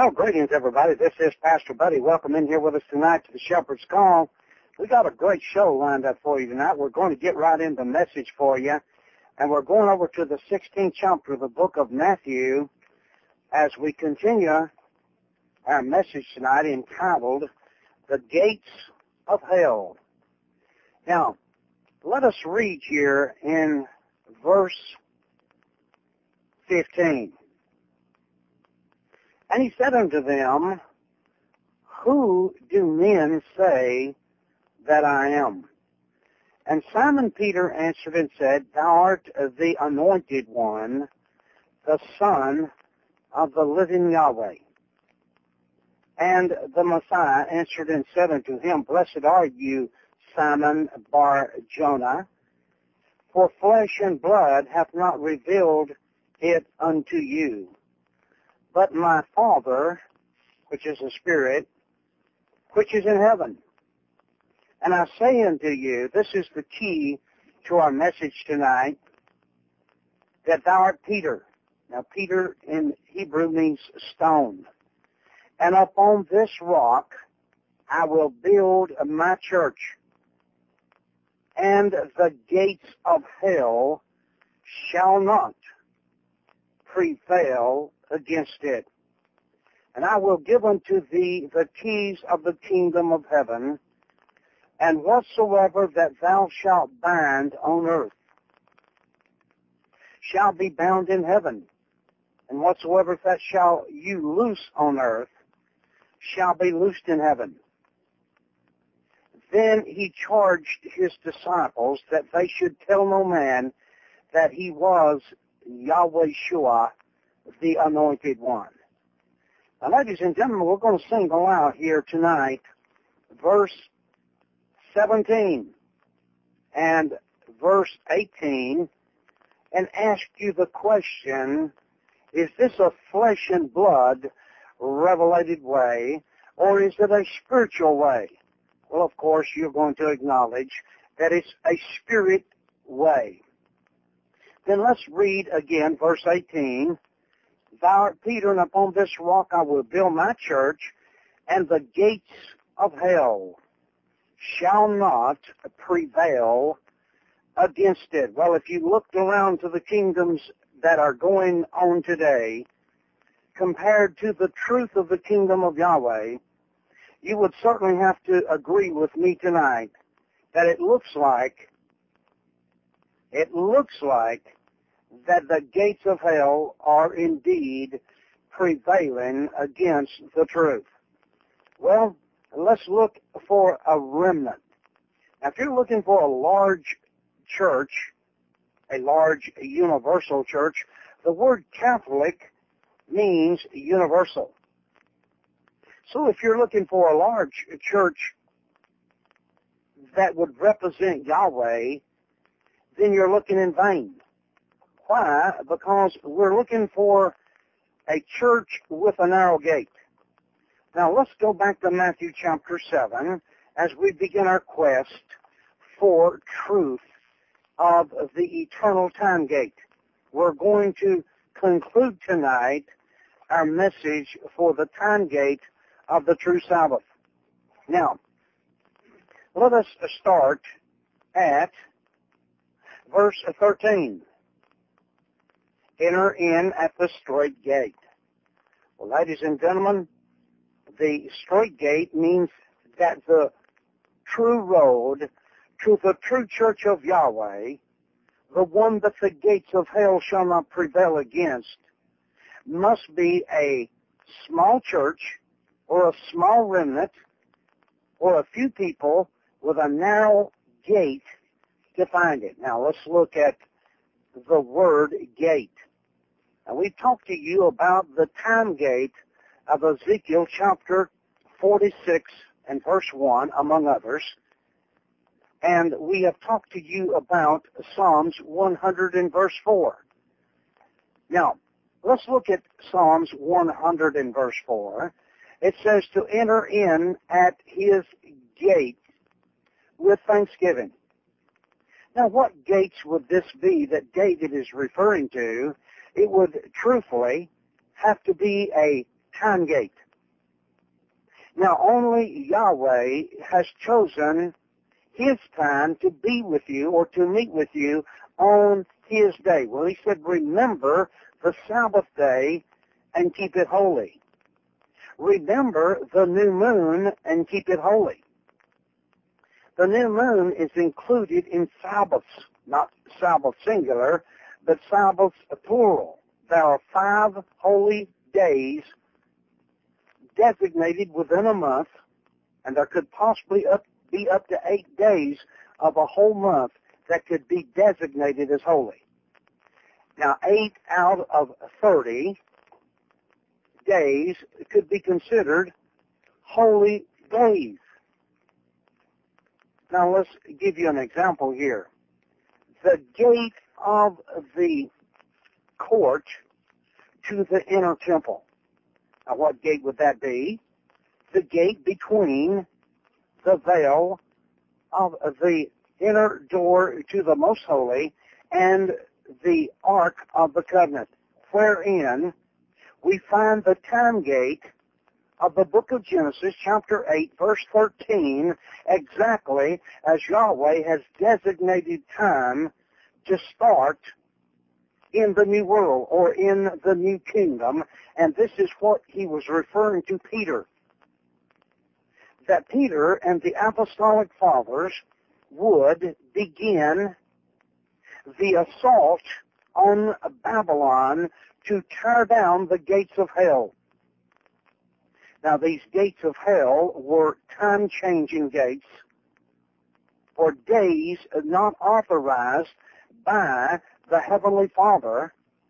Well, greetings, everybody. This is Pastor Buddy. Welcome in here with us tonight to the Shepherd's Call. We got a great show lined up for you tonight. We're going to get right into the message for you, and we're going over to the 16th chapter of the book of Matthew as we continue our message tonight entitled, The Gates of Hell. Now, let us read here in verse 15. And he said unto them, Who do men say that I am? And Simon Peter answered and said, Thou art the Anointed One, the Son of the living Yahweh. And the Messiah answered and said unto him, Blessed are you, Simon Bar-Jonah, for flesh and blood hath not revealed it unto you, but my Father, which is a Spirit, which is in heaven. And I say unto you, this is the key to our message tonight, that thou art Peter. Now, Peter in Hebrew means stone. And upon this rock I will build my church, and the gates of hell shall not prevail against it. And I will give unto thee the keys of the kingdom of heaven, and whatsoever that thou shalt bind on earth shall be bound in heaven, and whatsoever that shall you loose on earth shall be loosed in heaven. Then he charged his disciples that they should tell no man that he was Yahweh Shua, the Anointed One. Now, ladies and gentlemen, we're going to sing aloud here tonight, verse 17 and verse 18, and ask you the question, is this a flesh and blood revelated way, or is it a spiritual way? Well, of course, you're going to acknowledge that it's a spirit way. Then let's read again verse 18. Thou art Peter, and upon this rock I will build my church, and the gates of hell shall not prevail against it. Well, if you looked around to the kingdoms that are going on today, compared to the truth of the kingdom of Yahweh, you would certainly have to agree with me tonight that it looks like that the gates of hell are indeed prevailing against the truth. Well, let's look for a remnant. Now, if you're looking for a large church, a large universal church, the word Catholic means universal. So if you're looking for a large church that would represent Yahweh, then you're looking in vain. Why? Because we're looking for a church with a narrow gate. Now let's go back to Matthew chapter 7 as we begin our quest for truth of the eternal time gate. We're going to conclude tonight our message for the time gate of the true Sabbath. Now, let us start at verse 13. Enter in at the straight gate. Well, ladies and gentlemen, the straight gate means that the true road to the true church of Yahweh, the one that the gates of hell shall not prevail against, must be a small church or a small remnant or a few people with a narrow gate to find it. Now let's look at the word gate. Now we've talked to you about the time gate of Ezekiel chapter 46 and verse 1, among others. And we have talked to you about Psalms 100 and verse 4. Now, let's look at Psalms 100 and verse 4. It says to enter in at his gate with thanksgiving. Now, what gates would this be that David is referring to? It would truthfully have to be a time gate. Now, only Yahweh has chosen His time to be with you or to meet with you on His day. Well, He said, remember the Sabbath day and keep it holy. Remember the new moon and keep it holy. The new moon is included in Sabbaths, not Sabbath singular, but Sabbaths plural. There are 5 holy days designated within a month, and there could possibly be up to 8 days of a whole month that could be designated as holy. Now, 8 out of 30 days could be considered holy days. Now, let's give you an example here. The gate of the court to the inner temple. Now, what gate would that be? The gate between the veil of the inner door to the most holy and the Ark of the Covenant, wherein we find the time gate of the book of Genesis, chapter 8, verse 13, exactly as Yahweh has designated time to start in the new world or in the new kingdom. And this is what he was referring to Peter. That Peter and the apostolic fathers would begin the assault on Babylon to tear down the gates of hell. Now, these gates of hell were time-changing gates for days not authorized by the Heavenly Father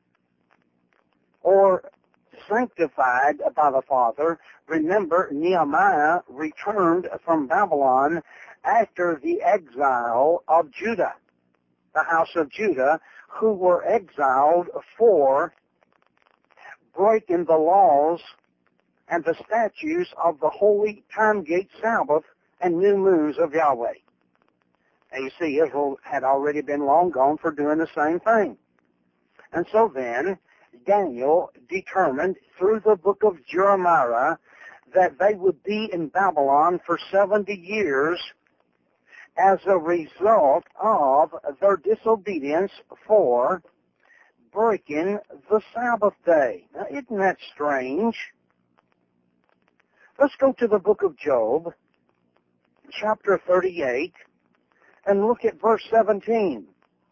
or sanctified by the Father. Remember, Nehemiah returned from Babylon after the exile of Judah, the house of Judah, who were exiled for breaking the laws and the statutes of the holy time gate Sabbath and new moons of Yahweh. And you see, Israel had already been long gone for doing the same thing. And so then, Daniel determined through the book of Jeremiah that they would be in Babylon for 70 years as a result of their disobedience for breaking the Sabbath day. Now, isn't that strange? Let's go to the book of Job, chapter 38, and look at verse 17.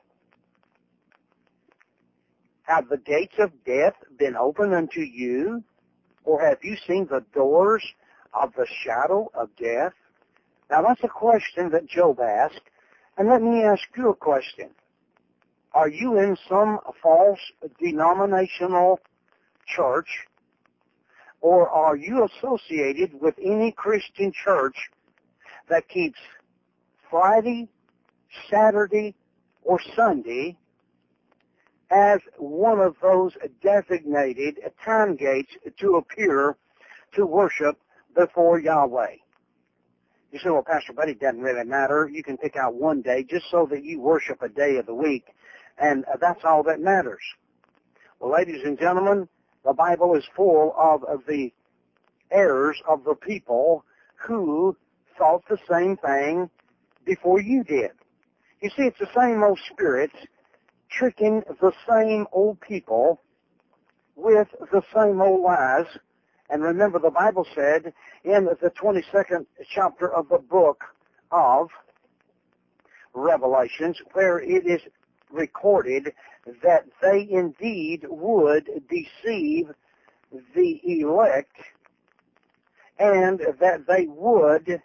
Have the gates of death been opened unto you, or have you seen the doors of the shadow of death? Now, that's a question that Job asked, and let me ask you a question. Are you in some false denominational church, or are you associated with any Christian church that keeps Friday, Saturday, or Sunday as one of those designated time gates to appear to worship before Yahweh? You say, well, Pastor Buddy, it doesn't really matter. You can pick out one day just so that you worship a day of the week, and that's all that matters. Well, ladies and gentlemen, the Bible is full of the errors of the people who thought the same thing before you did. You see, it's the same old spirits tricking the same old people with the same old lies. And remember, the Bible said in the 22nd chapter of the book of Revelations, where it is recorded that they indeed would deceive the elect and that they would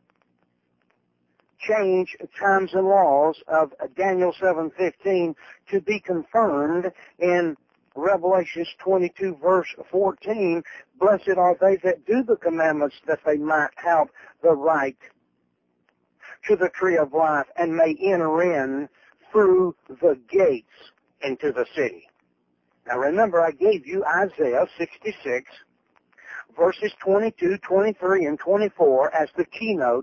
change times and laws of Daniel 7:15 to be confirmed in Revelations 22 verse 14. Blessed are they that do the commandments, that they might have the right to the tree of life and may enter in through the gates into the city. Now remember, I gave you Isaiah 66 verses 22, 23, and 24 as the keynote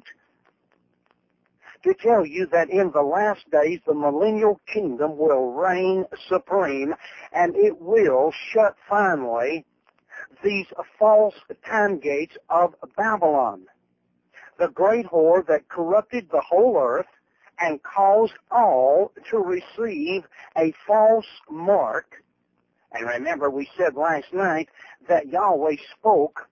to tell you that in the last days the millennial kingdom will reign supreme, and it will shut finally these false time gates of Babylon, the great whore that corrupted the whole earth and caused all to receive a false mark. And remember, we said last night that Yahweh spoke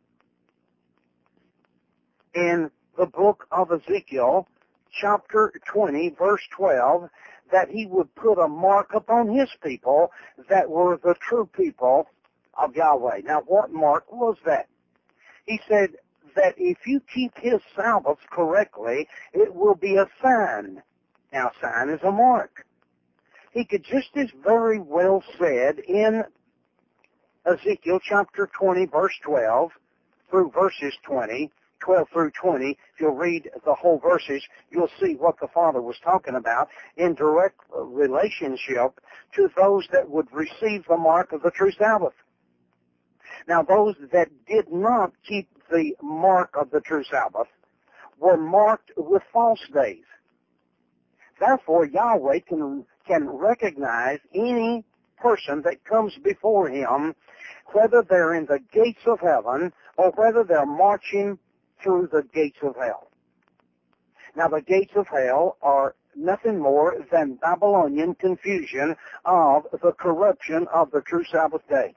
in the book of Ezekiel, chapter 20, verse 12, that he would put a mark upon his people that were the true people of Yahweh. Now, what mark was that? He said that if you keep his Sabbaths correctly, it will be a sign. Now, a sign is a mark. He could just as very well said in Ezekiel chapter 20, verse 12, through verses 12 through 20, if you'll read the whole verses, you'll see what the Father was talking about in direct relationship to those that would receive the mark of the true Sabbath. Now, those that did not keep the mark of the true Sabbath were marked with false days. Therefore, Yahweh can recognize any person that comes before him, whether they're in the gates of heaven or whether they're marching through the gates of hell. Now, the gates of hell are nothing more than Babylonian confusion of the corruption of the true Sabbath day.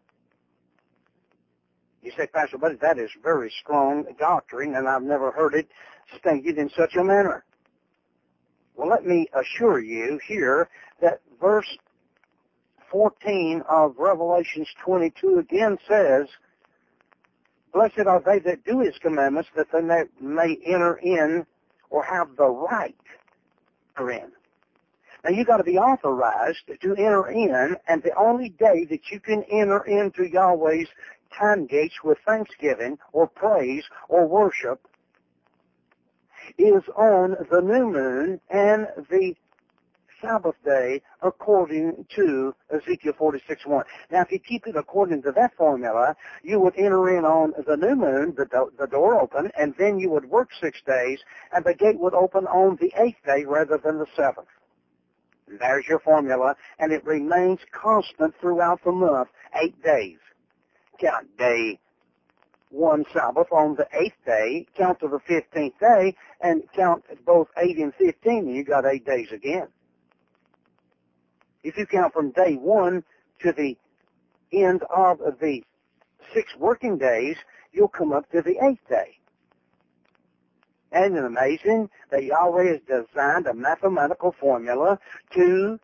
You say, Pastor, but that is very strong doctrine, and I've never heard it stated in such a manner. Well, let me assure you here that verse 14 of Revelations 22 again says, blessed are they that do his commandments, that they may enter in or have the right to enter in. Now, you've got to be authorized to enter in, and the only day that you can enter into Yahweh's time gates with thanksgiving or praise or worship is on the new moon and the Sabbath day according to Ezekiel 46:1. Now, if you keep it according to that formula, you would enter in on the new moon, the door open, and then you would work 6 days, and the gate would open on the 8th day rather than the 7th. There's your formula, and it remains constant throughout the month, 8 days. Count day 1 Sabbath on the 8th day, count to the 15th day, and count both 8 and 15, and you got 8 days again. If you count from day 1 to the end of the 6 working days, you'll come up to the 8th day. Isn't it amazing that Yahweh has designed a mathematical formula to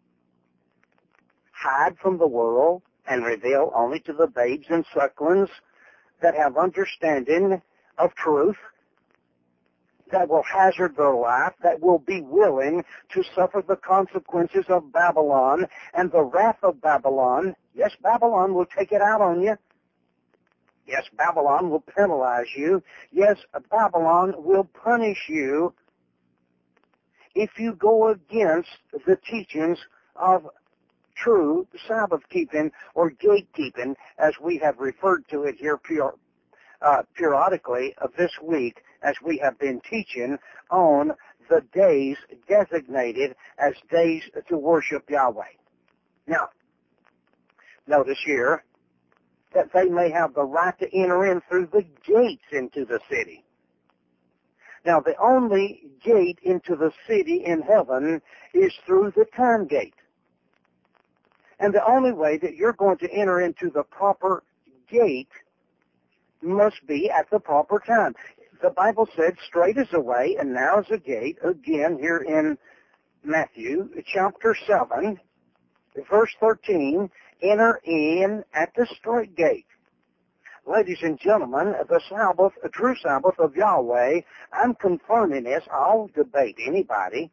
hide from the world and reveal only to the babes and sucklings that have understanding of truth, that will hazard their life, that will be willing to suffer the consequences of Babylon and the wrath of Babylon. Yes, Babylon will take it out on you. Yes, Babylon will penalize you. Yes, Babylon will punish you if you go against the teachings of true Sabbath keeping or gatekeeping, as we have referred to it here periodically this week, as we have been teaching on the days designated as days to worship Yahweh. Now, notice here that they may have the right to enter in through the gates into the city. Now, the only gate into the city in heaven is through the time gate. And the only way that you're going to enter into the proper gate must be at the proper time. The Bible said, straight is the way and narrow is the gate, again here in Matthew chapter 7, verse 13, enter in at the straight gate. Ladies and gentlemen, the Sabbath, the true Sabbath of Yahweh, I'm confirming this. I'll debate anybody.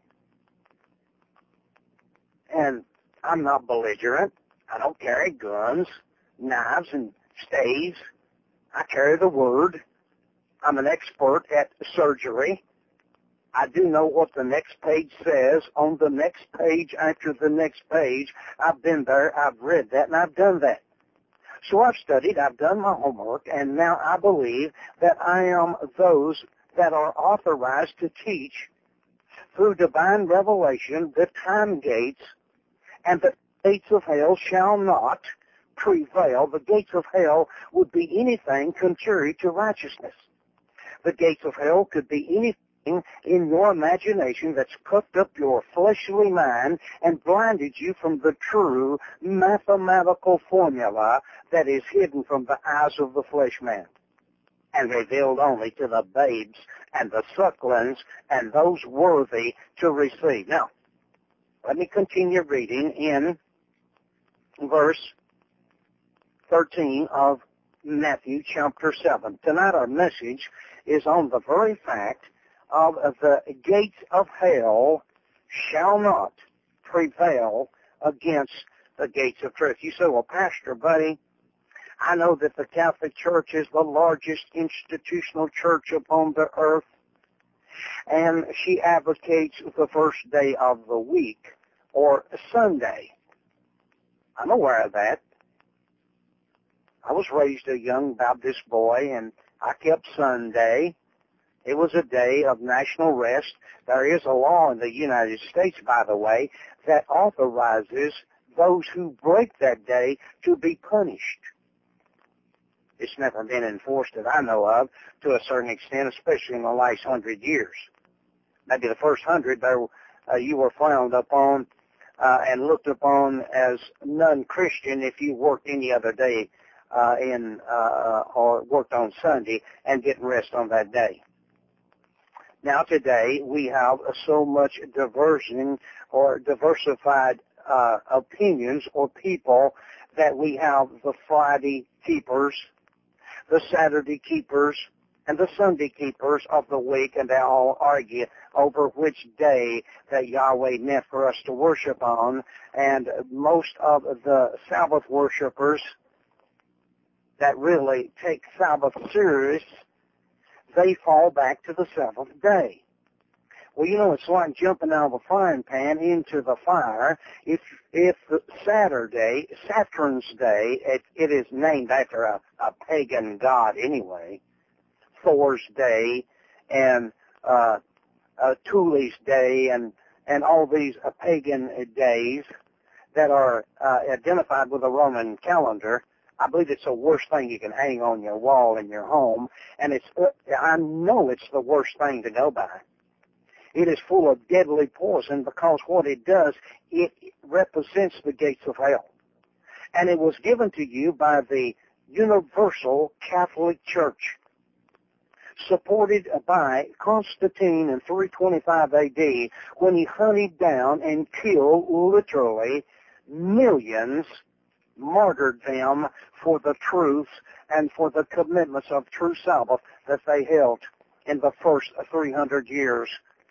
And I'm not belligerent. I don't carry guns, knives, and staves. I carry the Word. I'm an expert at surgery. I do know what the next page says on the next page after the next page. I've been there, I've read that, and I've done that. So I've studied, I've done my homework, and now I believe that I am those that are authorized to teach through divine revelation the time gates, and the gates of hell shall not prevail, the gates of hell would be anything contrary to righteousness. The gates of hell could be anything in your imagination that's puffed up your fleshly mind and blinded you from the true mathematical formula that is hidden from the eyes of the flesh man and revealed only to the babes and the sucklings and those worthy to receive. Now, let me continue reading in verse 13 of Matthew chapter 7. Tonight our message is on the very fact of the gates of hell shall not prevail against the gates of truth. You say, well, Pastor Buddy, I know that the Catholic Church is the largest institutional church upon the earth, and she advocates the first day of the week, or Sunday. I'm aware of that. I was raised a young Baptist boy, and I kept Sunday. It was a day of national rest. There is a law in the United States, by the way, that authorizes those who break that day to be punished. It's never been enforced that I know of to a certain extent, especially in the last 100 years. Maybe the first 100, you were frowned upon and looked upon as non-Christian if you worked any other day or worked on Sunday and didn't rest on that day. Now today we have so much diversion or diversified opinions or people that we have the Friday keepers, the Saturday keepers, and the Sunday keepers of the week, and they all argue over which day that Yahweh meant for us to worship on. And most of the Sabbath worshipers that really take Sabbath serious, they fall back to the seventh day. Well, you know, it's like jumping out of a frying pan into the fire. If Saturday, Saturn's Day, it is named after a pagan god anyway, Thor's Day and Thule's Day and all these pagan days that are identified with the Roman calendar, I believe it's the worst thing you can hang on your wall in your home, and I know it's the worst thing to go by. It is full of deadly poison because what it does, it represents the gates of hell. And it was given to you by the Universal Catholic Church, supported by Constantine in 325 AD, when he hunted down and killed literally millions, martyred them for the truth and for the commitments of true Sabbath that they held in the first 300 years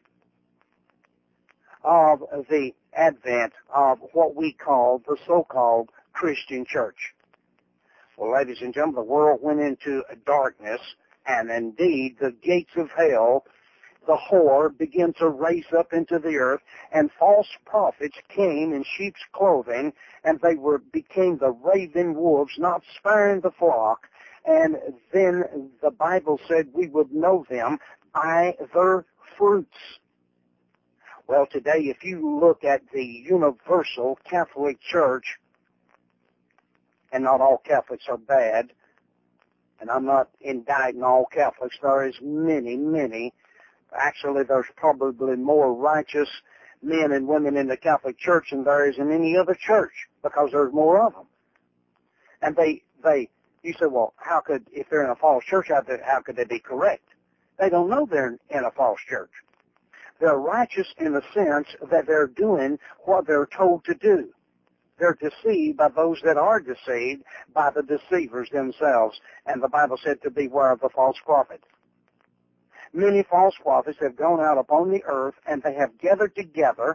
of the advent of what we call the so-called Christian church. Well, ladies and gentlemen, the world went into darkness, and indeed the gates of hell, the whore, began to raise up into the earth, and false prophets came in sheep's clothing, and they became the raven wolves, not sparing the flock. And then the Bible said we would know them by their fruits. Well, today, if you look at the Universal Catholic Church, and not all Catholics are bad, and I'm not indicting all Catholics. There is many. Actually, there's probably more righteous men and women in the Catholic Church than there is in any other church, because there's more of them. And you say, well, if they're in a false church, how could they be correct? They don't know they're in a false church. They're righteous in the sense that they're doing what they're told to do. They're deceived by those that are deceived by the deceivers themselves. And the Bible said to beware of the false prophet. Many false prophets have gone out upon the earth, and they have gathered together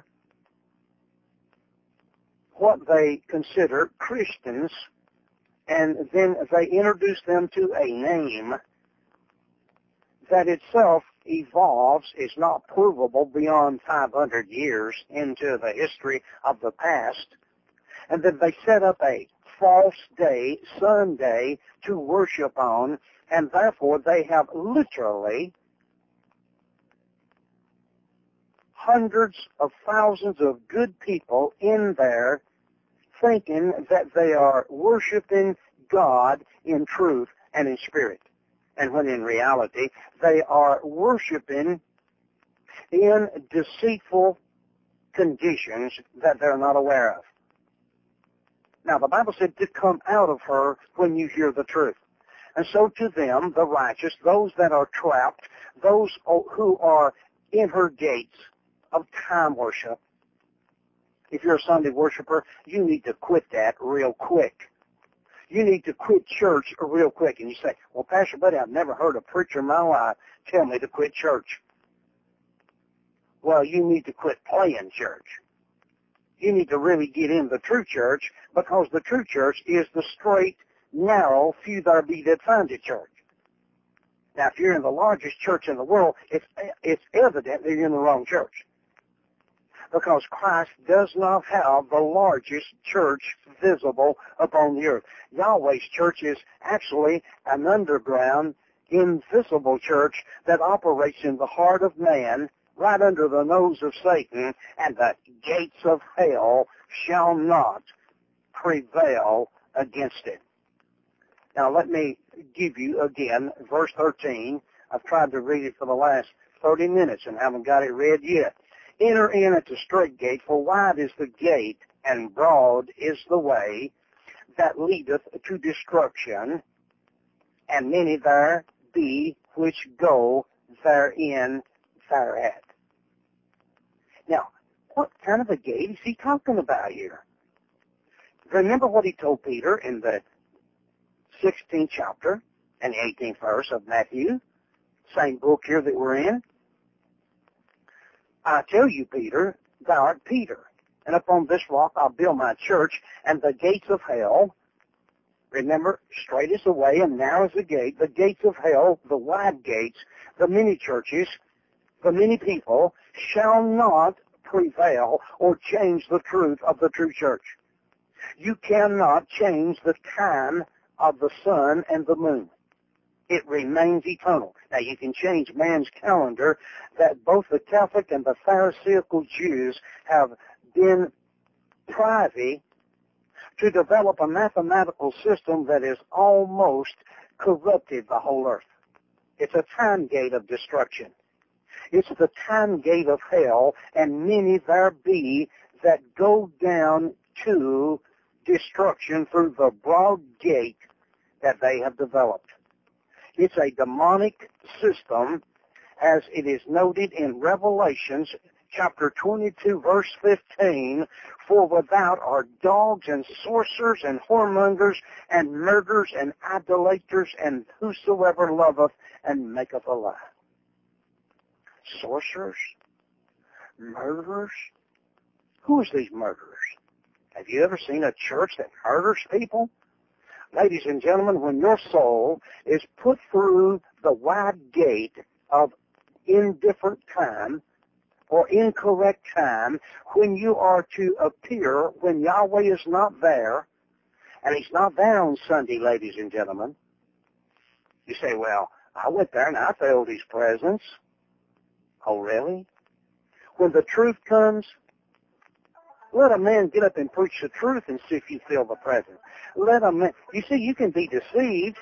what they consider Christians, and then they introduce them to a name that itself evolves, is not provable beyond 500 years into the history of the past. And then they set up a false day, Sunday, to worship on, and therefore they have literally hundreds of thousands of good people in there thinking that they are worshiping God in truth and in spirit. And when in reality, they are worshiping in deceitful conditions that they're not aware of. Now, the Bible said to come out of her when you hear the truth. And so to them, the righteous, those that are trapped, those who are in her gates of time worship, if you're a Sunday worshiper, you need to quit that real quick. You need to quit church real quick. And you say, well, Pastor Buddy, I've never heard a preacher in my life tell me to quit church. Well, you need to quit playing church. You need to really get in the true church, because the true church is the straight, narrow, few there be that find it church. Now, if you're in the largest church in the world, it's evident that you're in the wrong church, because Christ does not have the largest church visible upon the earth. Yahweh's church is actually an underground, invisible church that operates in the heart of man, right under the nose of Satan, and the gates of hell shall not prevail against it. Now, let me give you again verse 13. I've tried to read it for the last 30 minutes and haven't got it read yet. Enter in at the straight gate, for wide is the gate, and broad is the way that leadeth to destruction, and many there be which go therein thereat. Now, what kind of a gate is he talking about here? Remember what he told Peter in the 16th chapter and the 18th verse of Matthew, same book here that we're in. I tell you, Peter, thou art Peter, and upon this rock I'll build my church, and the gates of hell, remember, straight is the way and narrow is the gate, the gates of hell, the wide gates, the many churches, the many people, shall not prevail or change the truth of the true church. You cannot change the time of the sun and the moon. It remains eternal. Now, you can change man's calendar, that both the Catholic and the Pharisaical Jews have been privy to develop a mathematical system that has almost corrupted the whole earth. It's a time gate of destruction. It's the time gate of hell, and many there be that go down to destruction through the broad gate that they have developed. It's a demonic system, as it is noted in Revelations chapter 22, verse 15, for without are dogs and sorcerers and whoremongers and murderers and idolaters and whosoever loveth and maketh a lie. Sorcerers? Murderers? Who is these murderers? Have you ever seen a church that murders people? Ladies and gentlemen, when your soul is put through the wide gate of indifferent time or incorrect time, when you are to appear when Yahweh is not there, and he's not there on Sunday, ladies and gentlemen, you say, well, I went there and I felt his presence. Oh, really? When the truth comes, let a man get up and preach the truth and see if you feel the presence. Let a man, you see, you can be deceived.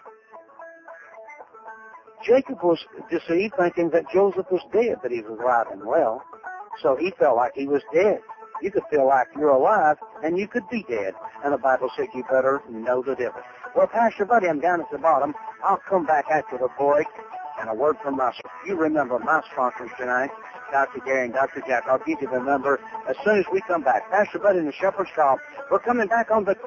Jacob was deceived thinking that Joseph was dead, but he was alive and well. So he felt like he was dead. You could feel like you're alive, and you could be dead. And the Bible said you better know the difference. Well, Pastor Buddy, I'm down at the bottom. I'll come back after the break. And a word from us. You remember my sponsors tonight, Dr. Gary and Dr. Jack. I'll give you the number as soon as we come back. Pastor Buddy and the Shepherd's Call. We're coming back on the...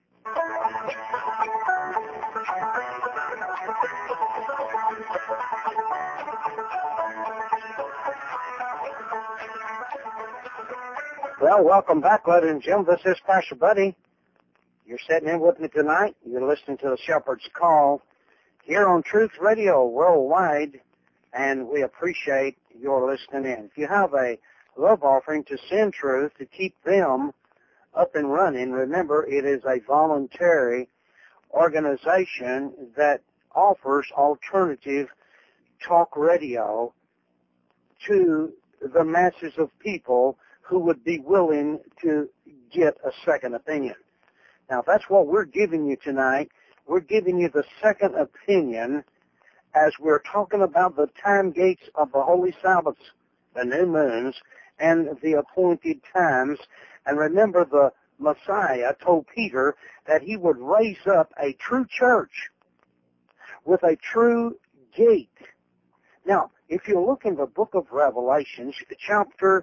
Well, welcome back, ladies and gentlemen. This is Pastor Buddy. You're sitting in with me tonight. You're listening to the Shepherd's Call here on Truth Radio worldwide, and we appreciate your listening in. If you have a love offering to Send Truth to keep them up and running, remember it is a voluntary organization that offers alternative talk radio to the masses of people who would be willing to get a second opinion. Now, that's what we're giving you tonight. We're giving you the second opinion as we're talking about the time gates of the holy Sabbaths, the new moons, and the appointed times. And remember, the Messiah told Peter that he would raise up a true church with a true gate. Now, if you look in the book of Revelations, chapter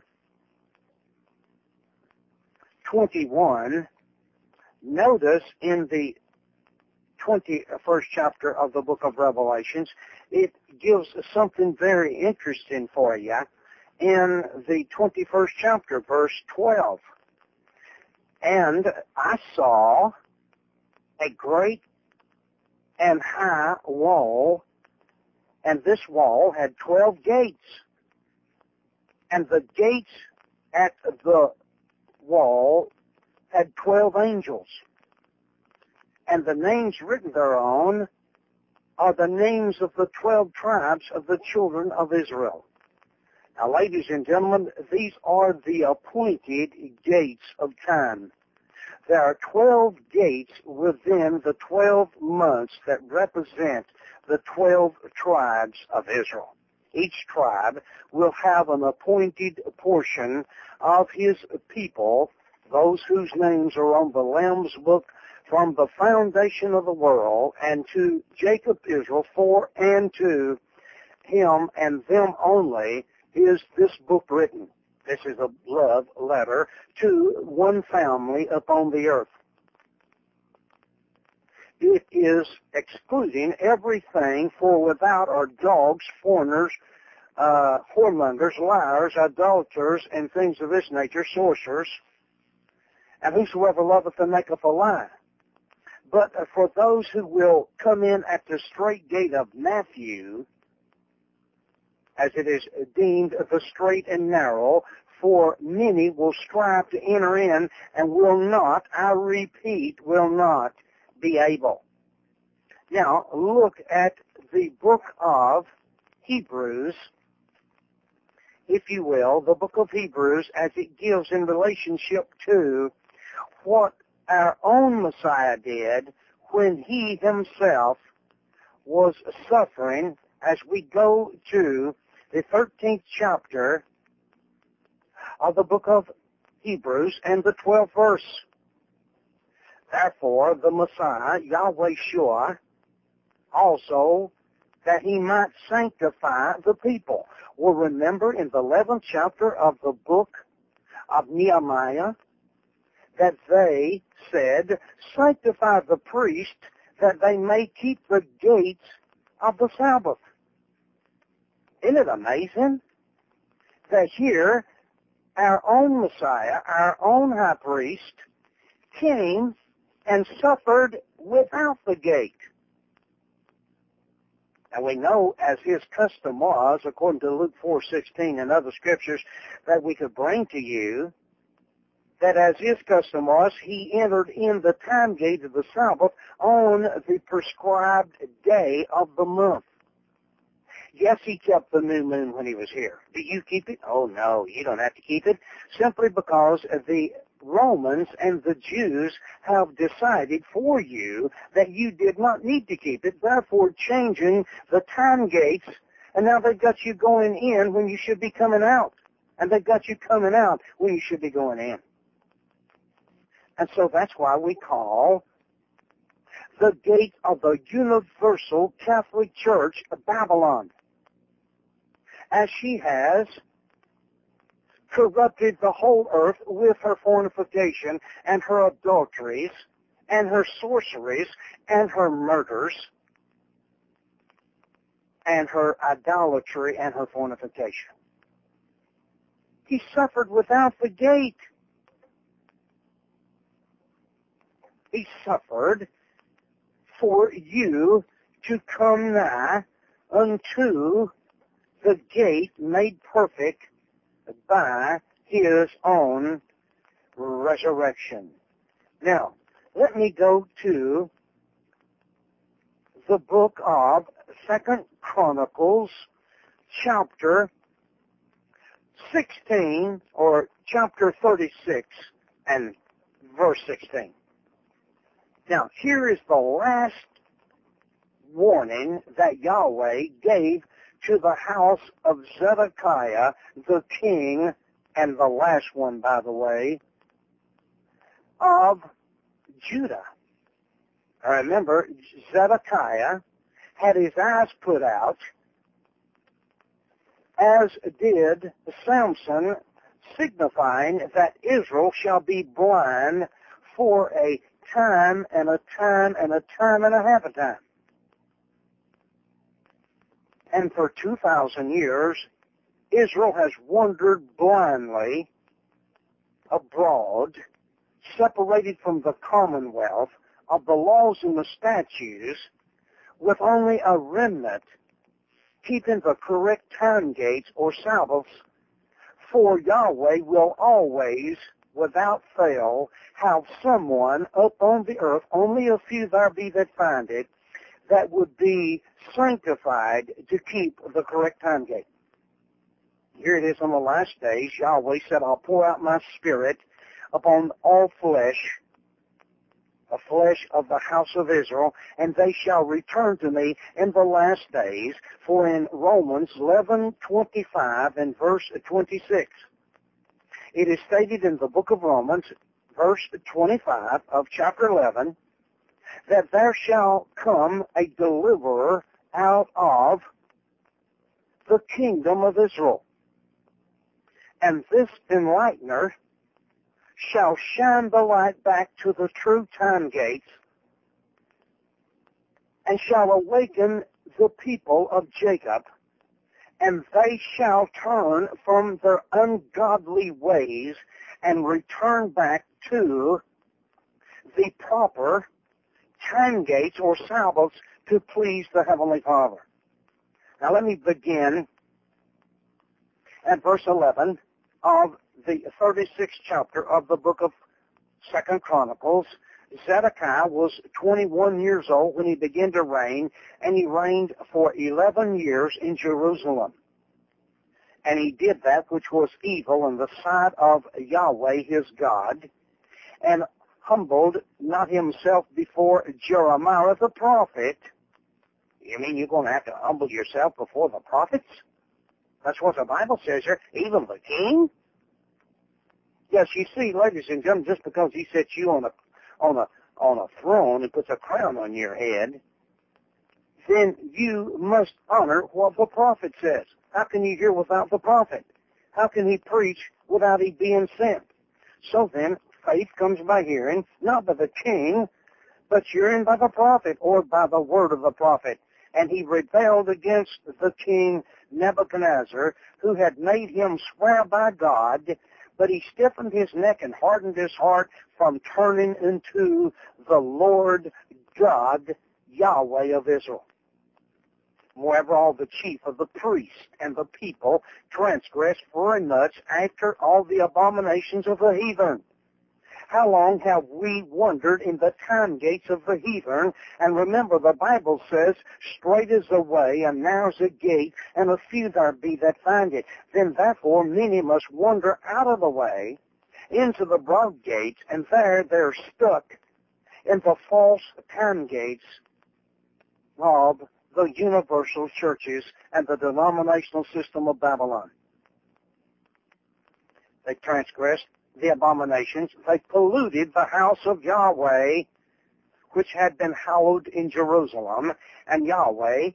21, notice in the 21st chapter of the book of Revelations, it gives something very interesting for you in the 21st chapter, verse 12. And I saw a great and high wall, and this wall had 12 gates. And the gates at the wall had 12 angels. And the names written thereon are the names of the 12 tribes of the children of Israel. Now, ladies and gentlemen, these are the appointed gates of time. There are 12 gates within the 12 months that represent the 12 tribes of Israel. Each tribe will have an appointed portion of his people, those whose names are on the Lamb's book from the foundation of the world, and to Jacob Israel, for and to him and them only is this book written. This is a love letter to one family upon the earth. It is excluding everything, for without are dogs, foreigners, whoremongers, liars, idolaters, and things of this nature, sorcerers, and whosoever loveth and maketh a lie. But for those who will come in at the straight gate of Matthew, as it is deemed the straight and narrow, for many will strive to enter in and will not, I repeat, will not be able. Now, look at the book of Hebrews, if you will, the book of Hebrews as it gives in relationship to what our own Messiah did when he himself was suffering, as we go to the 13th chapter of the book of Hebrews and the 12th verse. Therefore, the Messiah, Yahweh Shua, also, that he might sanctify the people. Well, remember in the 11th chapter of the book of Nehemiah that they said, sanctify the priest that they may keep the gates of the Sabbath. Isn't it amazing that here our own Messiah, our own high priest, came and suffered without the gate? And we know, as his custom was, according to Luke 4:16 and other scriptures that we could bring to you, that as his custom was, he entered in the time gate of the Sabbath on the prescribed day of the month. Yes, he kept the new moon when he was here. Do you keep it? Oh, no, you don't have to keep it, simply because the Romans and the Jews have decided for you that you did not need to keep it, therefore changing the time gates, and now they've got you going in when you should be coming out, and they've got you coming out when you should be going in. And so that's why we call the gate of the Universal Catholic Church Babylon, as she has corrupted the whole earth with her fornication and her adulteries and her sorceries and her murders and her idolatry and her fornication. He suffered without the gate. He suffered for you to come nigh unto the gate made perfect by his own resurrection. Now, let me go to the book of 2 Chronicles, chapter 16, or chapter 36, and verse 16. Now, here is the last warning that Yahweh gave to the house of Zedekiah, the king, and the last one, by the way, of Judah. Remember, Zedekiah had his eyes put out, as did Samson, signifying that Israel shall be blind for a time and a time and a time and a half a time. And for 2,000 years, Israel has wandered blindly abroad, separated from the commonwealth of the laws and the statutes, with only a remnant keeping the correct time gates or Sabbaths. For Yahweh will always, without fail, have someone up on the earth, only a few there be that find it, that would be sanctified to keep the correct time gate. Here it is on the last days. Yahweh said, I'll pour out my spirit upon all flesh, the flesh of the house of Israel, and they shall return to me in the last days. For in Romans 11:25 and verse 26, it is stated in the book of Romans, verse 25 of chapter 11, that there shall come a deliverer out of the kingdom of Israel. And this enlightener shall shine the light back to the true time gates, and shall awaken the people of Jacob, and they shall turn from their ungodly ways and return back to the proper time gates or Sabbaths to please the Heavenly Father. Now let me begin at verse 11 of the 36th chapter of the book of 2 Chronicles. Zedekiah was 21 years old when he began to reign, and he reigned for 11 years in Jerusalem. And he did that which was evil in the sight of Yahweh his God, and humbled not himself before Jeremiah the prophet. You mean you're going to have to humble yourself before the prophets? That's what the Bible says here. Even the king? Yes, you see, ladies and gentlemen, just because he sets you on a throne and puts a crown on your head, then you must honor what the prophet says. How can you hear without the prophet? How can he preach without he being sent? So then, faith comes by hearing, not by the king, but hearing by the prophet, or by the word of the prophet. And he rebelled against the king Nebuchadnezzar, who had made him swear by God, but he stiffened his neck and hardened his heart from turning into the Lord God, Yahweh of Israel. Moreover, all the chief of the priests and the people transgressed very much after all the abominations of the heathen. How long have we wandered in the time gates of the heathen? And remember, the Bible says, straight is the way, and narrow is the gate, and a few there be that find it. Then therefore many must wander out of the way into the broad gates, and there they're stuck in the false time gates of the universal churches and the denominational system of Babylon. They transgressed the abominations. They polluted the house of Yahweh, which had been hallowed in Jerusalem. And Yahweh,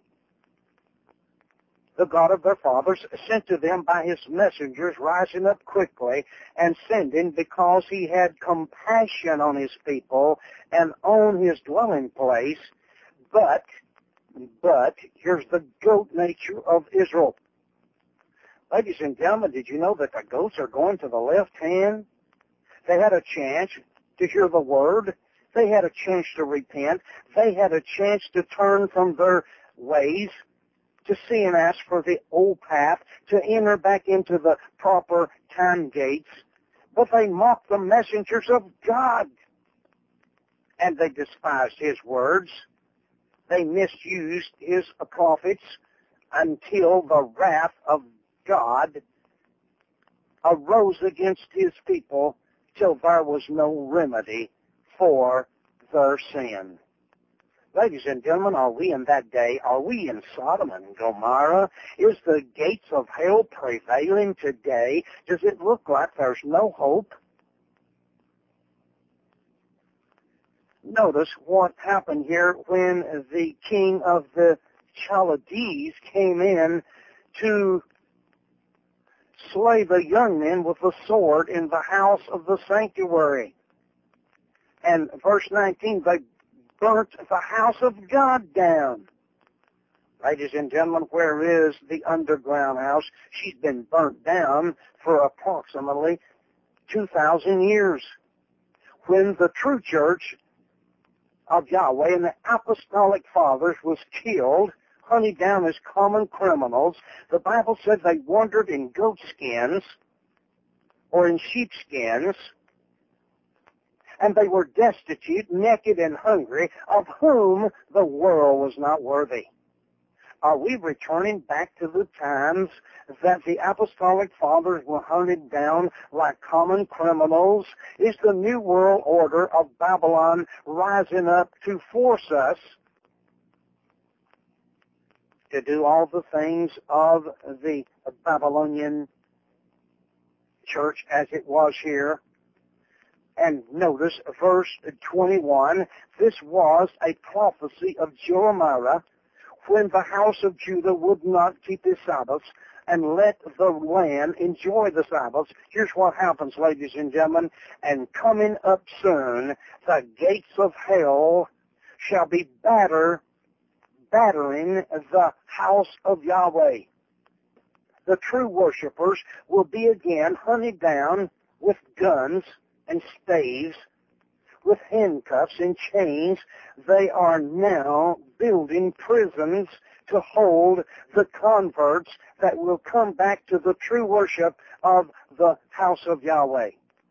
the God of their fathers, sent to them by his messengers, rising up quickly and sending, because he had compassion on his people and on his dwelling place. But here's the goat nature of Israel. Ladies and gentlemen, did you know that the goats are going to the left hand? They had a chance to hear the word. They had a chance to repent. They had a chance to turn from their ways, to see and ask for the old path, to enter back into the proper time gates. But they mocked the messengers of God, and they despised his words. They misused his prophets until the wrath of God arose against his people, till there was no remedy for their sin. Ladies and gentlemen, are we in that day? Are we in Sodom and Gomorrah? Is the gates of hell prevailing today? Does it look like there's no hope? Notice what happened here when the king of the Chaldees came in to slay the young men with a sword in the house of the sanctuary. And verse 19, they burnt the house of God down. Ladies and gentlemen, where is the underground house? She's been burnt down for approximately 2,000 years. When the true church of Yahweh and the apostolic fathers was killed, hunted down as common criminals, the Bible said they wandered in goat skins or in sheep skins, and they were destitute, naked, and hungry, of whom the world was not worthy. Are we returning back to the times that the apostolic fathers were hunted down like common criminals? Is the new world order of Babylon rising up to force us to do all the things of the Babylonian church as it was here? And notice verse 21, this was a prophecy of Jeremiah when the house of Judah would not keep his Sabbaths and let the land enjoy the Sabbaths. Here's what happens, ladies and gentlemen. And coming up soon, the gates of hell shall be battering the house of Yahweh. The true worshipers will be again hunted down with guns and staves, with handcuffs and chains. They are now building prisons to hold the converts that will come back to the true worship of the house of Yahweh.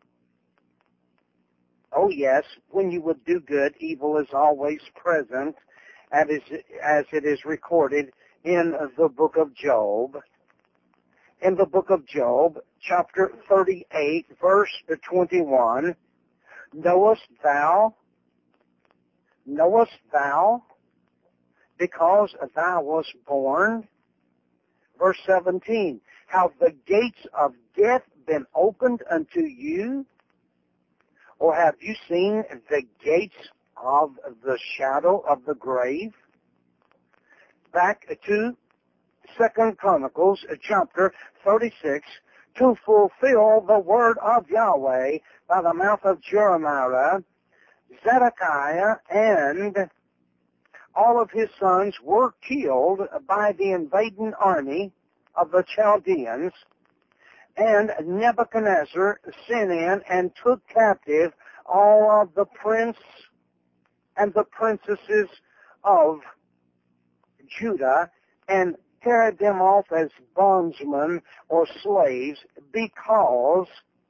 Oh yes, when you would do good, evil is always present, as it is recorded in the book of Job. In the book of Job, chapter 38, verse 21, knowest thou, because thou wast born? Verse 17, have the gates of death been opened unto you? Or have you seen the gates of the shadow of the grave? Back to 2 Chronicles chapter 36, to fulfill the word of Yahweh by the mouth of Jeremiah, Zedekiah and all of his sons were killed by the invading army of the Chaldeans, and Nebuchadnezzar sent in and took captive all of the prince and the princesses of Judah and carried them off as bondsmen or slaves because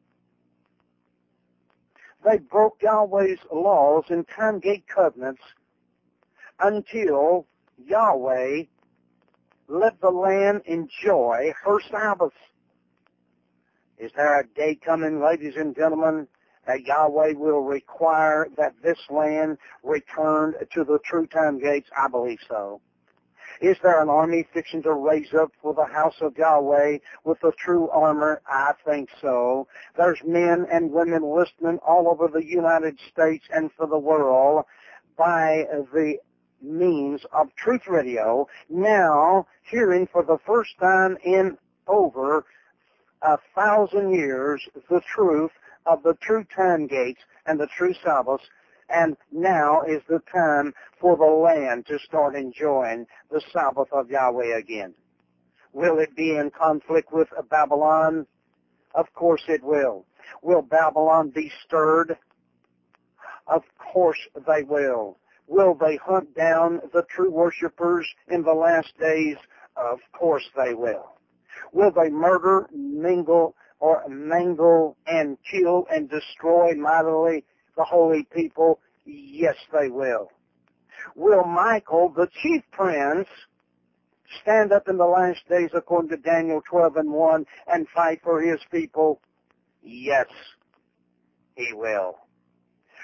they broke Yahweh's laws and time-gate covenants until Yahweh let the land enjoy her Sabbaths. Is there a day coming, ladies and gentlemen, that Yahweh will require that this land return to the true time gates? I believe so. Is there an army fixing to raise up for the house of Yahweh with the true armor? I think so. There's men and women listening all over the United States and for the world by the means of Truth Radio, now hearing for the first time in over 1,000 years the truth of the true time gates and the true Sabbaths. And now is the time for the land to start enjoying the Sabbath of Yahweh again. Will it be in conflict with Babylon? Of course it will. Will Babylon be stirred? Of course they will. Will they hunt down the true worshipers in the last days? Of course they will. Will they murder, mangle, and kill and destroy mightily the holy people? Yes, they will. Will Michael, the chief prince, stand up in the last days according to Daniel 12:1 and fight for his people? Yes, he will.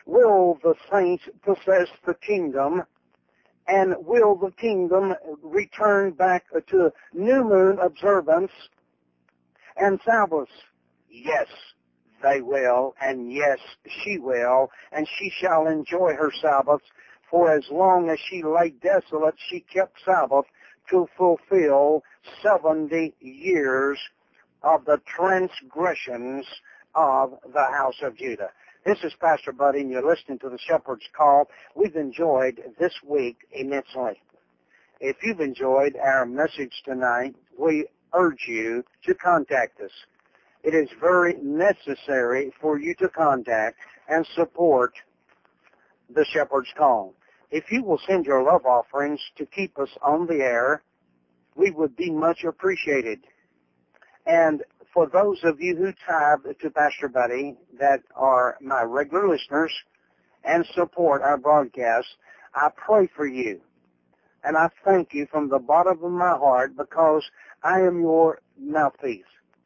will the saints possess the kingdom? And will the kingdom return back to new moon observance and Sabbaths? Yes, they will, and yes, she will, and she shall enjoy her Sabbaths, for as long as she lay desolate, she kept Sabbath to fulfill 70 years of the transgressions of the house of Judah. This is Pastor Buddy, and you're listening to the Shepherd's Call. We've enjoyed this week immensely. If you've enjoyed our message tonight, we urge you to contact us. It is very necessary for you to contact and support the Shepherd's Call. If you will send your love offerings to keep us on the air, we would be much appreciated. And for those of you who tithe to Pastor Buddy that are my regular listeners and support our broadcast, I pray for you. And I thank you from the bottom of my heart because I am your mouthpiece.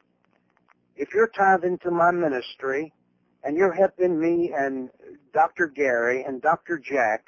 If you're tithing to my ministry and you're helping me and Dr. Gary and Dr. Jack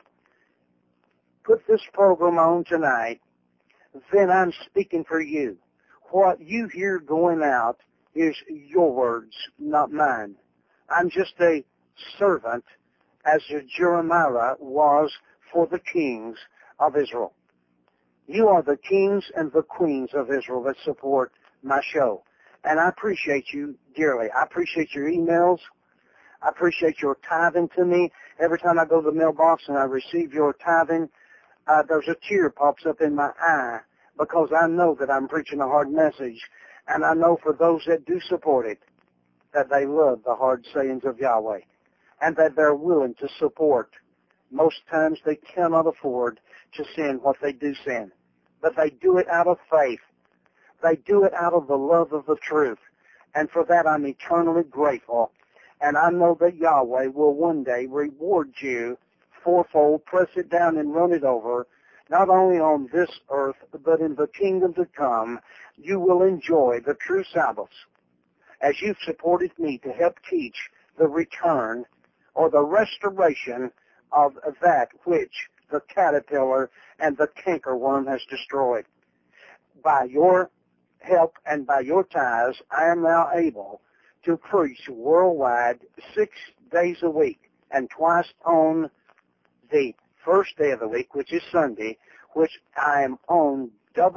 put this program on tonight, then I'm speaking for you. What you hear going out is your words, not mine. I'm just a servant, as Jeremiah was for the kings of Israel. You are the kings and the queens of Israel that support my show. And I appreciate you dearly. I appreciate your emails. I appreciate your tithing to me. Every time I go to the mailbox and I receive your tithing, there's a tear pops up in my eye because I know that I'm preaching a hard message. And I know for those that do support it, that they love the hard sayings of Yahweh and that they're willing to support. Most times they cannot afford to send what they do send, but they do it out of faith. They do it out of the love of the truth. And for that, I'm eternally grateful. And I know that Yahweh will one day reward you fourfold, press it down and run it over, not only on this earth, but in the kingdom to come. You will enjoy the true Sabbaths as you've supported me to help teach the return or the restoration of that which the caterpillar and the cankerworm has destroyed. By your help and by your tithes, I am now able to preach worldwide 6 days a week and twice on the first day of the week, which is Sunday, which I am on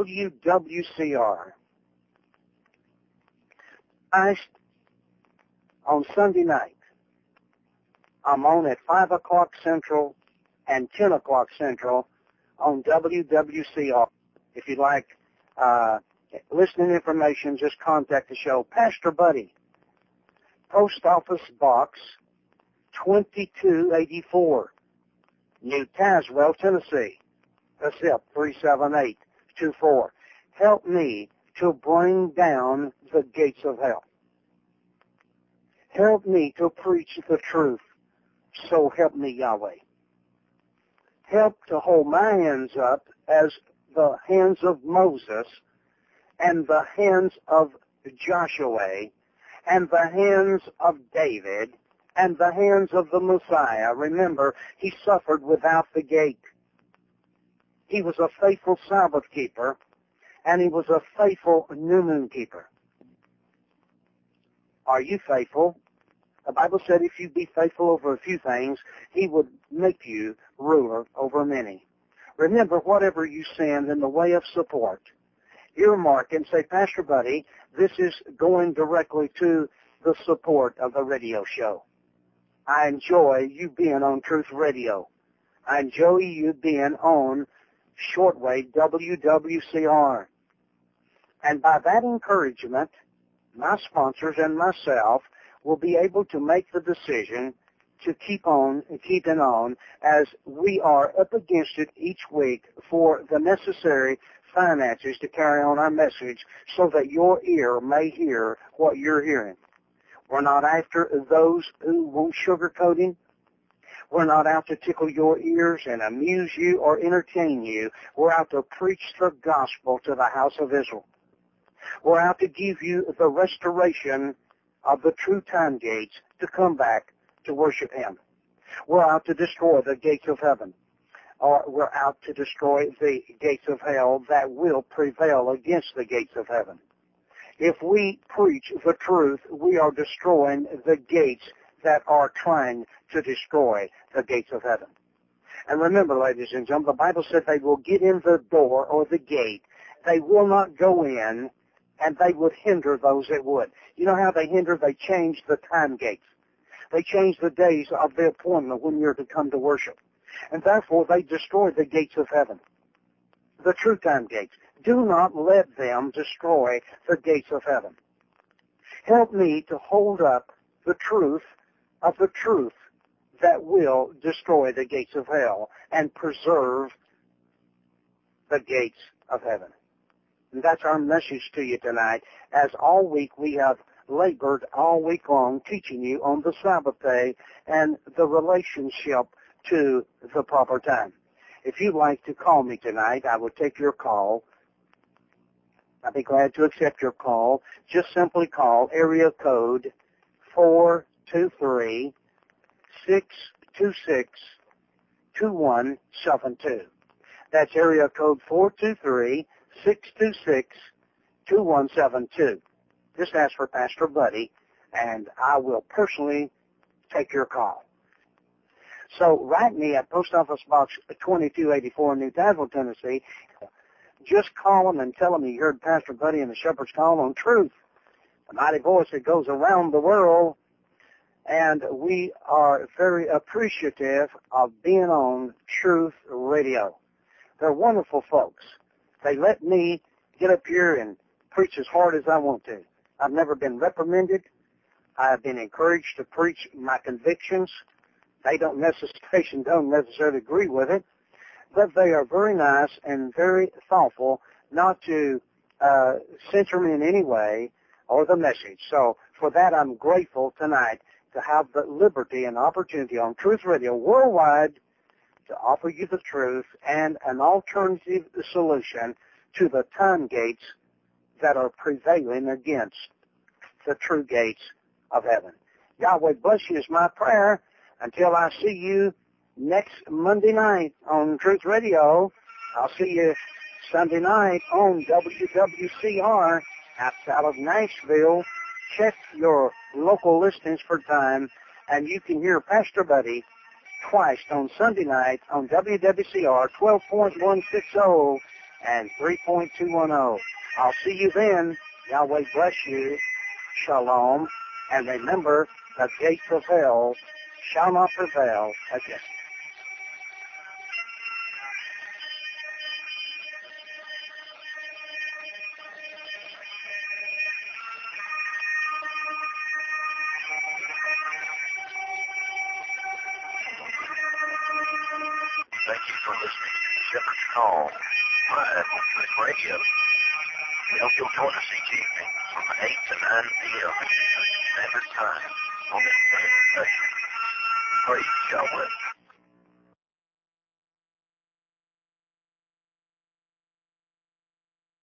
WWCR. On Sunday night, I'm on at 5 o'clock Central and 10 o'clock Central on WWCR. If you'd like listening information, just contact the show. Pastor Buddy, Post Office Box 2284, New Tazewell, Tennessee. That's it, 37824. Help me to bring down the gates of hell. Help me to preach the truth. So help me, Yahweh. Help to hold my hands up as the hands of Moses and the hands of Joshua and the hands of David and the hands of the Messiah. Remember, he suffered without the gate. He was a faithful Sabbath keeper, and he was a faithful new moon keeper. Are you faithful? The Bible said if you be faithful over a few things, he would make you ruler over many. Remember, whatever you send in the way of support, earmark and say, Pastor Buddy, this is going directly to the support of the radio show. I enjoy you being on Truth Radio. I enjoy you being on shortwave WWCR. And by that encouragement, my sponsors and myself will be able to make the decision to keep keeping on as we are up against it each week for the necessary finances to carry on our message so that your ear may hear what you're hearing. We're not after those who want sugarcoating. We're not out to tickle your ears and amuse you or entertain you. We're out to preach the gospel to the house of Israel. We're out to give you the restoration of the true time gates to come back to worship him. We're out to destroy the gates of heaven, or we're out to destroy the gates of hell that will prevail against the gates of heaven. If we preach the truth, we are destroying the gates that are trying to destroy the gates of heaven. And remember, ladies and gentlemen, the Bible said they will get in the door or the gate. They will not go in, and they would hinder those that would. You know how they hinder? They change the time gates. They change the days of the appointment when you're to come to worship. And therefore, they destroy the gates of heaven, the true time gates. Do not let them destroy the gates of heaven. Help me to hold up the truth of the truth that will destroy the gates of hell and preserve the gates of heaven. And that's our message to you tonight. As all week we have labored all week long teaching you on the Sabbath day and the relationship to the proper time. If you'd like to call me tonight, I would take your call. I'd be glad to accept your call. Just simply call area code 423-626-2172. That's area code 423-626-2172. Just ask for Pastor Buddy, and I will personally take your call. So write me at Post Office Box 2284 in New Tazewell, Tennessee. Just call them and tell them you heard Pastor Buddy and the Shepherd's Call on Truth, the mighty voice that goes around the world. And we are very appreciative of being on Truth Radio. They're wonderful folks. They let me get up here and preach as hard as I want to. I've never been reprimanded. I have been encouraged to preach my convictions. They don't necessarily agree with it, but they are very nice and very thoughtful not to censor me in any way or the message. So for that, I'm grateful tonight to have the liberty and opportunity on Truth Radio worldwide to offer you the truth and an alternative solution to the time gates that are prevailing against the true gates of heaven. Yahweh bless you is my prayer. Until I see you next Monday night on Truth Radio, I'll see you Sunday night on WWCR outside of Nashville. Check your local listings for time, and you can hear Pastor Buddy twice on Sunday night on WWCR 12.160 and 3.210. I'll see you then. Yahweh bless you. Shalom. And remember, the gates of hell shall not prevail against it. Thank you for listening to the Shepherd's Call live on Truth Radio. We hope you'll join us each evening from 8 to 9 p.m. Standard Time on this same station. Praise Yahweh.